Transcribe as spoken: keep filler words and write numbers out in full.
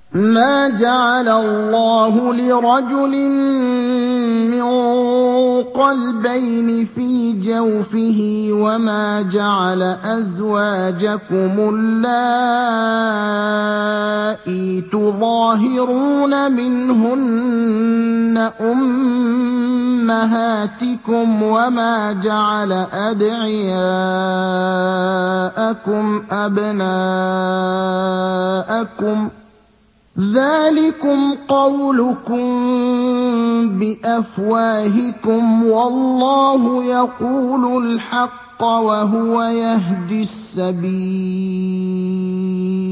مَا جَعَلَ اللَّهُ لِرَجُلٍ مِّن قَلْبَيْنِ فِي جَوْفِهِ ۚ وَمَا جَعَلَ أَزْوَاجَكُمُ اللَّائِي تُظَاهِرُونَ مِنْهُنَّ أُمَّهَاتِكُمْ ۚ وَمَا جَعَلَ أَدْعِيَاءَكُمْ أَبْنَاءَكُمْ ۚ ذَٰلِكُمْ قَوْلُكُم بِأَفْوَاهِكُمْ ۖ وَاللَّهُ يَقُولُ الْحَقَّ وَهُوَ يَهْدِي السَّبِيلَ